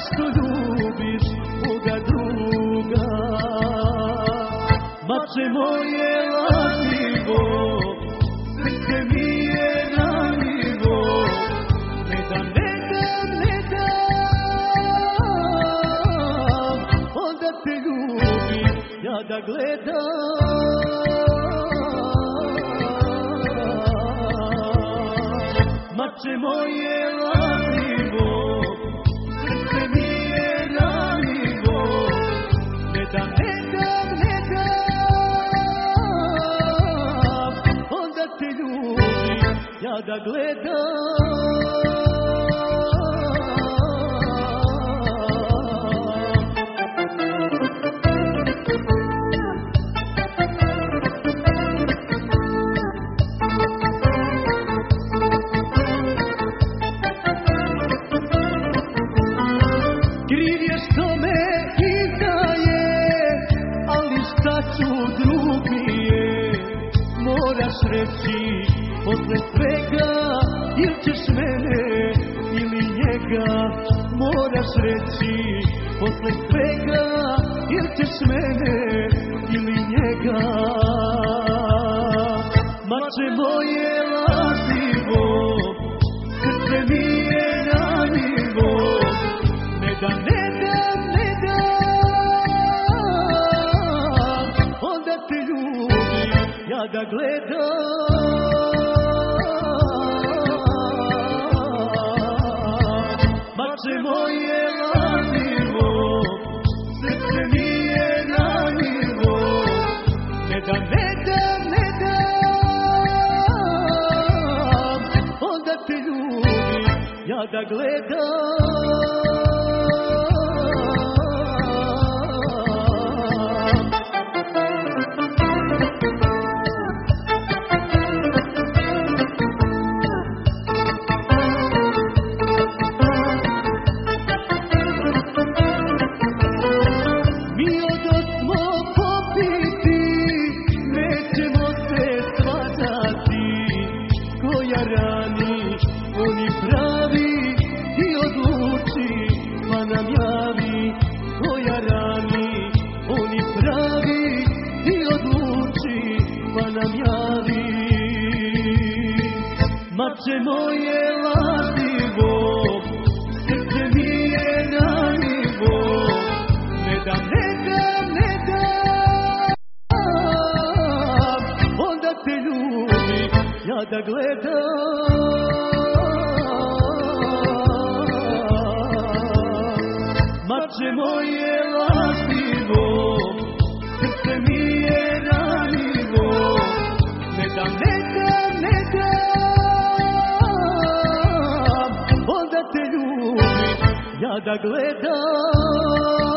zašto ljubiš moga druga? Mače moje lažljivo, srce mi je ranjivo, ne dam, onda te ljubim, ja da gledam. Mače moje lažljivo, srce mi je ranjivo, ne dam, onda te ljubim, ja da gledam. Moraš reći posle svega, ili ćeš mene ili njega. Moraš reći posle svega, ili ćeš mene ili njega. Mače moje lažljivo, srce mi je ranjivo, ne dam, onda te ljubim, ja da gledam. Mače moje lažljivo, srce mi je ranjivo, ne dam, onda te ljubim, ja da gledam. Oni pravi i odluči, pa nam javi. Koja rani, oni pravi i odluči, pa nam javi. Mače moje lažljivo, srce mi je ranjivo, ne dam, onda te ljubim, ja da gledam. Mače moje lažljivo, srce mi je ranjivo, ne dam, onda te ljubim, ja da gledam.